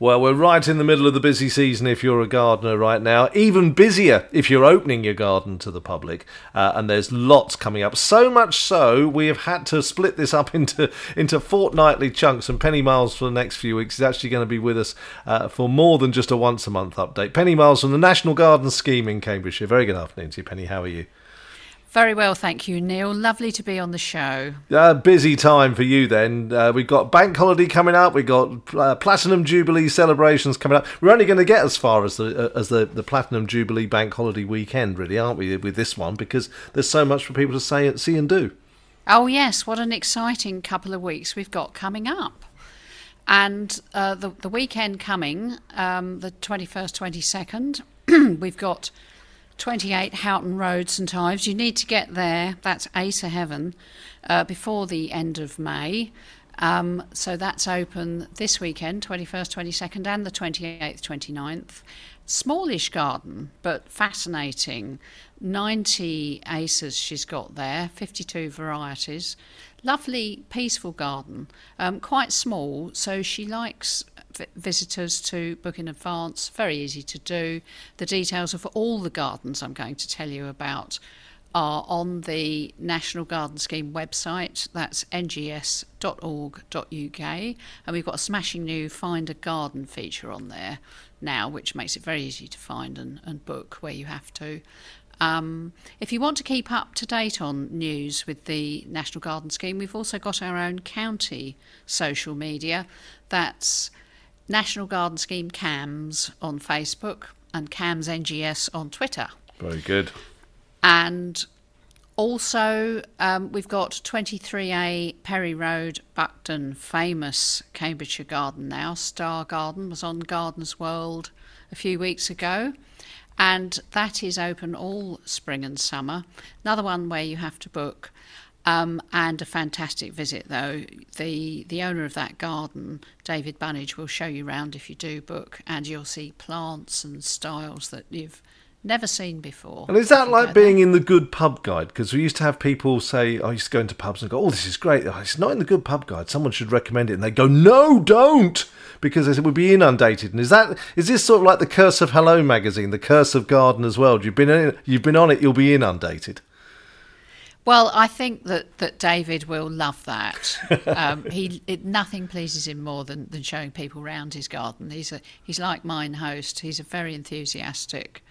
Well, we're right in the middle of the busy season if you're a gardener right now. Even busier if you're opening your garden to the public. And there's lots coming up. So much so, we have had to split this up into fortnightly chunks. And Penny Miles for the next few weeks is actually going to be with us for more than just a once-a-month update. Penny Miles from the National Garden Scheme in Cambridgeshire. Very good afternoon to you, Penny. How are you? Very well, thank you, Neil. Lovely to be on the show. Busy time for you then. We've got Bank Holiday coming up. We've got Platinum Jubilee celebrations coming up. We're only going to get as far as the Platinum Jubilee Bank Holiday weekend, really, aren't we, with this one? Because there's so much for people to see and do. Oh, yes. What an exciting couple of weeks we've got coming up. And the weekend coming, the 21st, 22nd, we've got 28 Houghton Road, St Ives. You need to get there, that's A to Heaven, before the end of May. So that's open this weekend, 21st, 22nd and the 28th, 29th. Smallish garden, but fascinating. 90 acres she's got there, 52 varieties. Lovely, peaceful garden, quite small, so she likes visitors to book in advance. Very easy to do. The details of all the gardens I'm going to tell you about are on the National Garden Scheme website. That's ngs.org.uk, and we've got a smashing new Find a Garden feature on there now, which makes it very easy to find and book where you have to. If you want to keep up to date on news with the National Garden Scheme, we've also got our own county social media. That's National Garden Scheme CAMS on Facebook and CAMS NGS on Twitter. Very good. And also we've got 23A Perry Road, Buckton, famous Cambridgeshire garden now. Star Garden was on Gardens World a few weeks ago. And that is open all spring and summer. Another one where you have to book. And a fantastic visit, though. The owner of that garden, David Bunnage, will show you around if you do book, and you'll see plants and styles that you've never seen before. And is that like being in the Good Pub Guide? Because we used to have people say, I used to go into pubs and go, oh, this is great. Oh, it's not in the Good Pub Guide. Someone should recommend it. And they go, no, don't! Because they said we'd be inundated. And is this sort of like the Curse of Hello magazine, the Curse of Garden as well? You've been on it, you'll be inundated. Well, I think that David will love that. Nothing pleases him more than showing people around his garden. He's like mine host. He's a very enthusiastic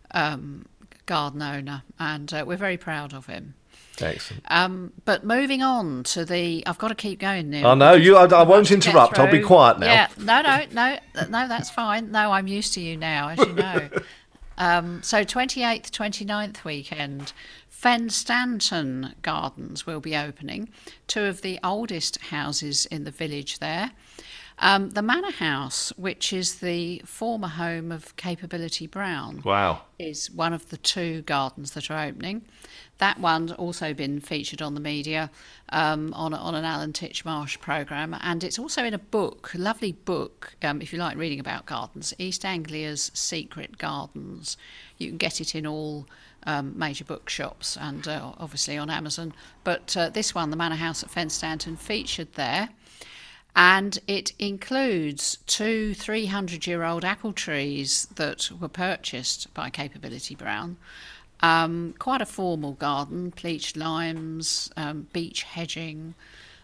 garden owner, and we're very proud of him. Excellent. But moving on to I've got to keep going now. Oh no, I won't interrupt. I'll be quiet now. Yeah, no, that's fine. No, I'm used to you now, as you know. So 28th, 29th weekend. Fenstanton Gardens will be opening, two of the oldest houses in the village there. The Manor House, which is the former home of Capability Brown, wow, is one of the two gardens that are opening. That one's also been featured on the media on an Alan Titchmarsh programme, and it's also in a book, a lovely book, if you like reading about gardens, East Anglia's Secret Gardens. You can get it in all major bookshops and obviously on Amazon. But this one, the Manor House at Fenstanton, featured there. And it includes two 300-year-old apple trees that were purchased by Capability Brown. Quite a formal garden, bleached limes, beech hedging,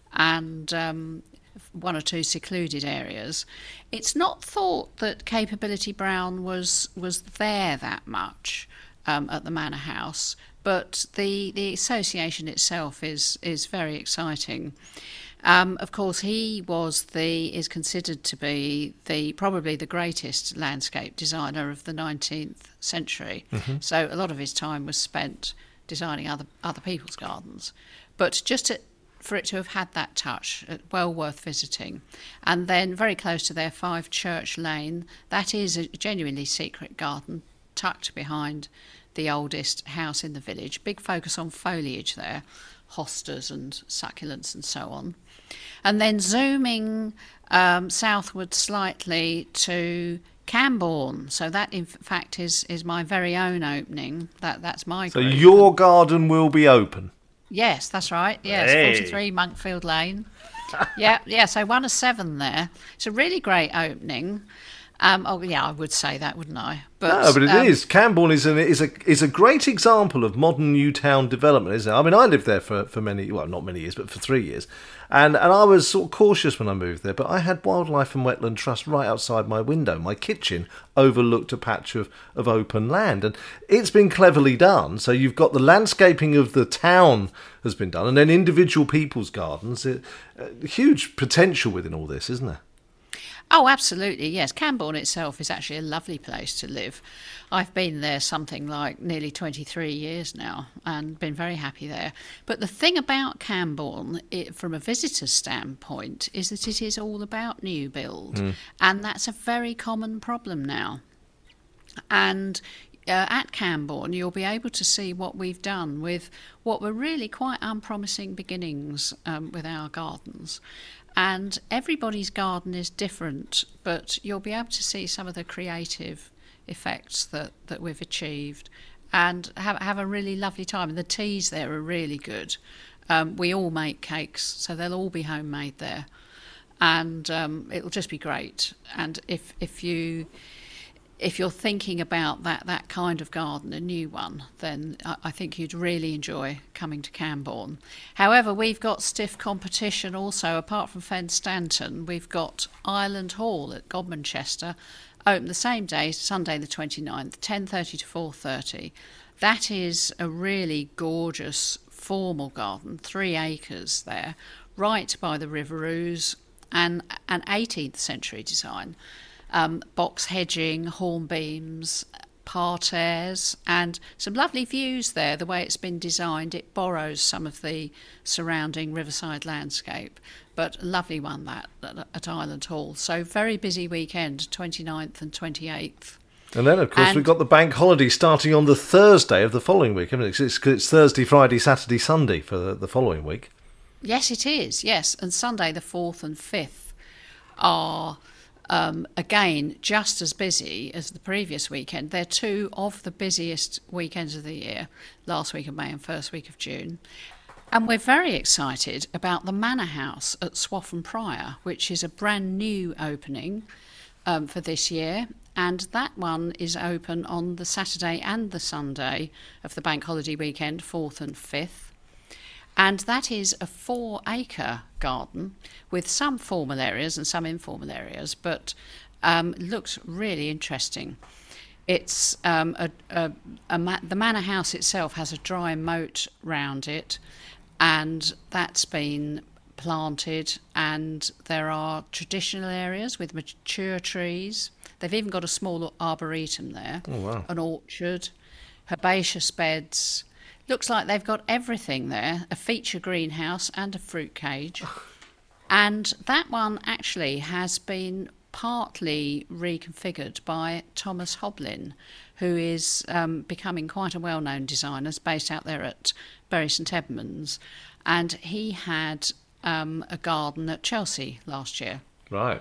and one or two secluded areas. It's not thought that Capability Brown was there that much at the Manor House, but the association itself is very exciting. Of course, he is considered to be probably the greatest landscape designer of the 19th century. Mm-hmm. So a lot of his time was spent designing other people's gardens. But for it to have had that touch, well worth visiting. And then very close to there, 5 Church Lane, that is a genuinely secret garden tucked behind the oldest house in the village. Big focus on foliage there, hostas and succulents and so on. And then zooming southward slightly to Cambourne. So that, in fact, is my very own opening. That's my So group. your garden will be open? Yes, that's right. Yes, hey. 43 Monkfield Lane. Yeah. So 1 of 7 there. It's a really great opening. I would say that, wouldn't I? No, but it is. Cambourne is a great example of modern new town development, isn't it? I mean, I lived there for many, well, not many years, but for 3 years, and I was sort of cautious when I moved there. But I had Wildlife and Wetland Trust right outside my window. My kitchen overlooked a patch of open land, and it's been cleverly done. So you've got the landscaping of the town has been done, and then individual people's gardens. Huge potential within all this, isn't there? Oh, absolutely, yes. Cambourne itself is actually a lovely place to live. I've been there something like nearly 23 years now and been very happy there. But the thing about Cambourne, from a visitor's standpoint, is that it is all about new build. And that's a very common problem now. And at Cambourne, you'll be able to see what we've done with what were really quite unpromising beginnings with our gardens. And everybody's garden is different, but you'll be able to see some of the creative effects that we've achieved and have a really lovely time. And the teas there are really good. We all make cakes, so they'll all be homemade there. And it'll just be great. And if you're thinking about that kind of garden, a new one, then I think you'd really enjoy coming to Cambourne. However, we've got stiff competition also. Apart from Fen Stanton, we've got Island Hall at Godmanchester, open the same day, Sunday the 29th, 10:30 to 4:30. That is a really gorgeous formal garden, 3 acres there, right by the River Ouse, and an 18th century design. Box hedging, hornbeams, parterres, and some lovely views there. The way it's been designed, it borrows some of the surrounding riverside landscape, but a lovely one that at Island Hall. So very busy weekend, 29th and 28th. And then, of course, we've got the bank holiday starting on the Thursday of the following week. I mean, it's Thursday, Friday, Saturday, Sunday for the following week. Yes, it is, yes. And Sunday the 4th and 5th are... again, just as busy as the previous weekend. They're 2 of the busiest weekends of the year, last week of May and first week of June. And we're very excited about the Manor House at Swaffham Prior, which is a brand new opening for this year. And that one is open on the Saturday and the Sunday of the bank holiday weekend, 4th and 5th. And that is a 4-acre garden with some formal areas and some informal areas, but looks really interesting. It's the manor house itself has a dry moat round it, and that's been planted, and there are traditional areas with mature trees. They've even got a small arboretum there, an orchard, herbaceous beds. Looks like they've got everything there, a feature greenhouse and a fruit cage. And that one actually has been partly reconfigured by Thomas Hoblin, who is becoming quite a well-known designer, based out there at Bury St Edmunds. And he had a garden at Chelsea last year. Right.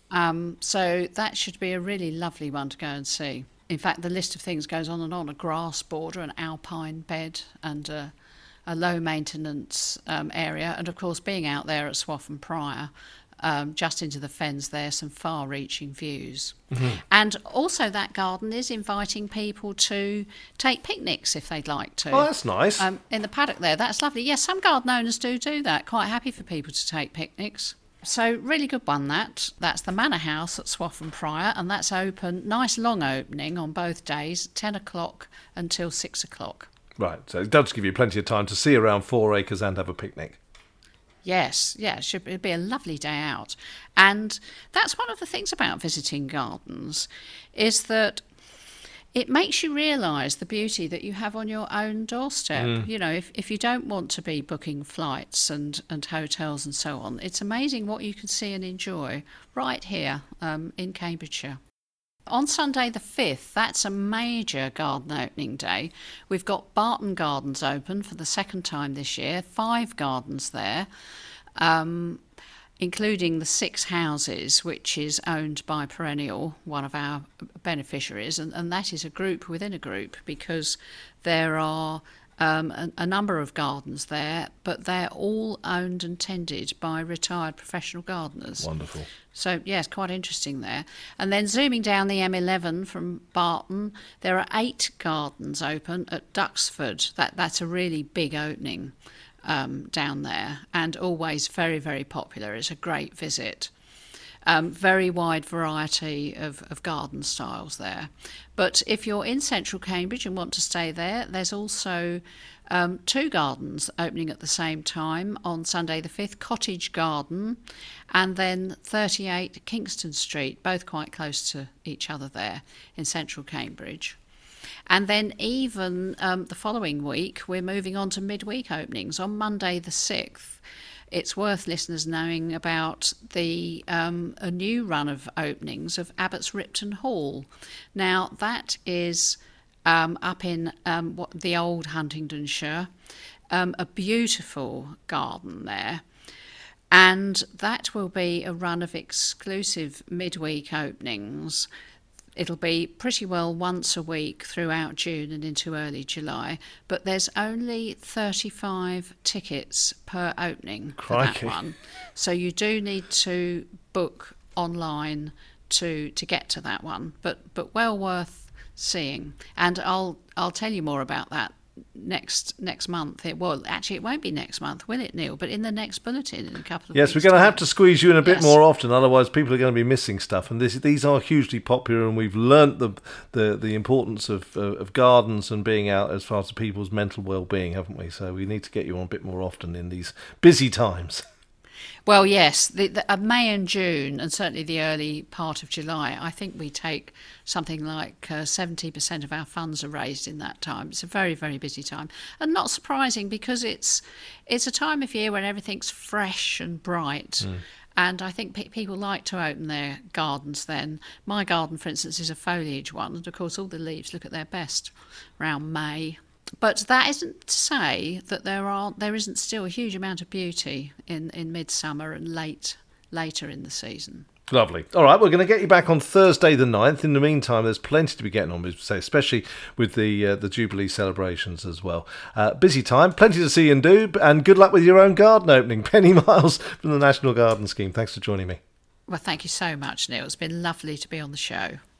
So that should be a really lovely one to go and see. In fact, the list of things goes on and on: a grass border, an alpine bed, and a low-maintenance area. And, of course, being out there at Swaffham Prior, just into the fens there, some far-reaching views. Mm-hmm. And also that garden is inviting people to take picnics if they'd like to. Oh, that's nice. In the paddock there, that's lovely. Yes, some garden owners do that, quite happy for people to take picnics. So really good one, that. That's the Manor House at Swaffham Prior, and that's open, nice long opening on both days, 10 o'clock until 6 o'clock. Right, so it does give you plenty of time to see around 4 acres and have a picnic. Yes, it'd be a lovely day out. And that's one of the things about visiting gardens, is that it makes you realise the beauty that you have on your own doorstep. Mm. You know, if you don't want to be booking flights and hotels and so on, it's amazing what you can see and enjoy right here in Cambridgeshire. On Sunday the 5th, that's a major garden opening day. We've got Barton Gardens open for the second time this year, 5 gardens there, including the 6 Houses, which is owned by Perennial, one of our beneficiaries, and that is a group within a group, because there are a number of gardens there, but they're all owned and tended by retired professional gardeners. Wonderful. So, yes, quite interesting there. And then zooming down the M11 from Barton, there are 8 gardens open at Duxford. That's a really big opening down there, and always very, very popular. It's a great visit. Very wide variety of garden styles there. But if you're in central Cambridge and want to stay there, there's also 2 gardens opening at the same time on Sunday the 5th, Cottage Garden and then 38 Kingston Street, both quite close to each other there in central Cambridge. And then even the following week, we're moving on to midweek openings. On Monday the 6th, it's worth listeners knowing about a new run of openings of Abbots Ripton Hall. Now, that is up in the old Huntingdonshire, a beautiful garden there. And that will be a run of exclusive midweek openings. It'll be pretty well once a week throughout June and into early July, but there's only 35 tickets per opening for that one. So you do need to book online to get to that one, but well worth seeing. And I'll tell you more about that next month. It won't be next month, will it, Neil? But in the next bulletin in a couple of Yes, weeks' we're going to time. have to squeeze you in a bit more often, otherwise people are going to be missing stuff. And these are hugely popular, and we've learnt the importance of gardens and being out as far as people's mental well-being, haven't we? So we need to get you on a bit more often in these busy times. Well, yes, the May and June, and certainly the early part of July, I think we take something like 70% of our funds are raised in that time. It's a very, very busy time. And not surprising, because it's a time of year when everything's fresh and bright. And I think people like to open their gardens then. My garden, for instance, is a foliage one, and of course all the leaves look at their best around May. But that isn't to say that there isn't still a huge amount of beauty in midsummer and later in the season. Lovely. All right, we're going to get you back on Thursday the 9th. In the meantime, there's plenty to be getting on with, say, especially with the Jubilee celebrations as well. Busy time, plenty to see and do, and good luck with your own garden opening. Penny Miles from the National Garden Scheme. Thanks for joining me. Well, thank you so much, Neil. It's been lovely to be on the show.